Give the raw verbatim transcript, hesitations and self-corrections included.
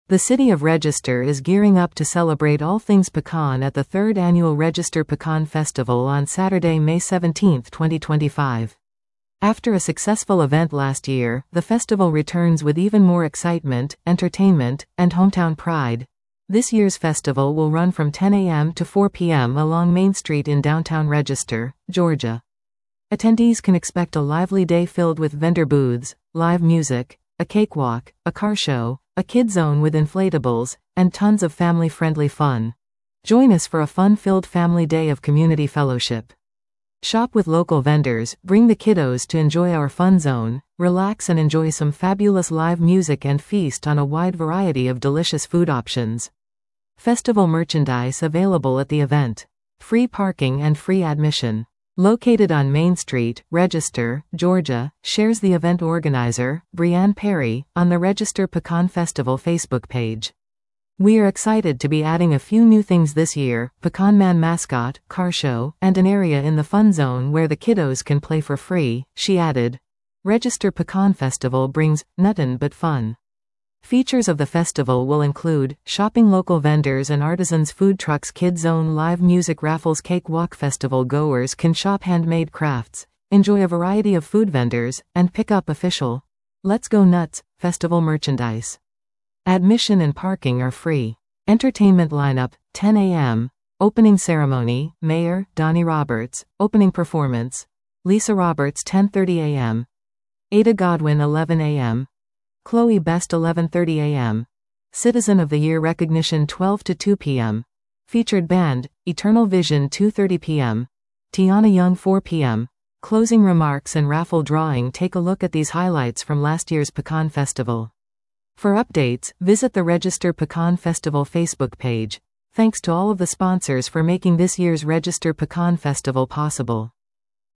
The city of Register is gearing up to celebrate all things pecan at the third annual Register Pecan Festival on Saturday, May seventeenth, twenty twenty-five. After a successful event last year, the festival returns with even more excitement, entertainment, and hometown pride. This year's festival will run from ten a m to four p m along Main Street in downtown Register, Georgia. Attendees can expect a lively day filled with vendor booths, live music, a cakewalk, a car show, a kid zone with inflatables, and tons of family-friendly fun. Join us for a fun-filled family day of community fellowship. Shop with local vendors, bring the kiddos to enjoy our fun zone, relax and enjoy some fabulous live music and feast on a wide variety of delicious food options. Festival merchandise available at the event. Free parking and free admission. Located on Main Street, Register, Georgia, shares the event organizer, Brianne Perry, on the Register Pecan Festival Facebook page. We are excited to be adding a few new things this year: Pecan Man mascot, car show, and an area in the fun zone where the kiddos can play for free, she added. Register Pecan Festival brings nuttin' but fun. Features of the festival will include shopping local vendors and artisans, food trucks, kid zone, live music, raffles, cakewalk. Festival goers can shop handmade crafts, enjoy a variety of food vendors, and pick up official Let's Go Nuts festival merchandise. Admission and parking are free. Entertainment lineup: ten a m Opening ceremony: Mayor Donnie Roberts. Opening performance: Lisa Roberts, ten thirty a m Ada Godwin, eleven a m Chloe Best, eleven thirty a m Citizen of the Year recognition, twelve to two p m Featured band: Eternal Vision, two thirty p m Tiana Young, four p m Closing remarks and raffle drawing. Take a look at these highlights from last year's Pecan Festival. For updates, visit the Register Pecan Festival Facebook page. Thanks to all of the sponsors for making this year's Register Pecan Festival possible.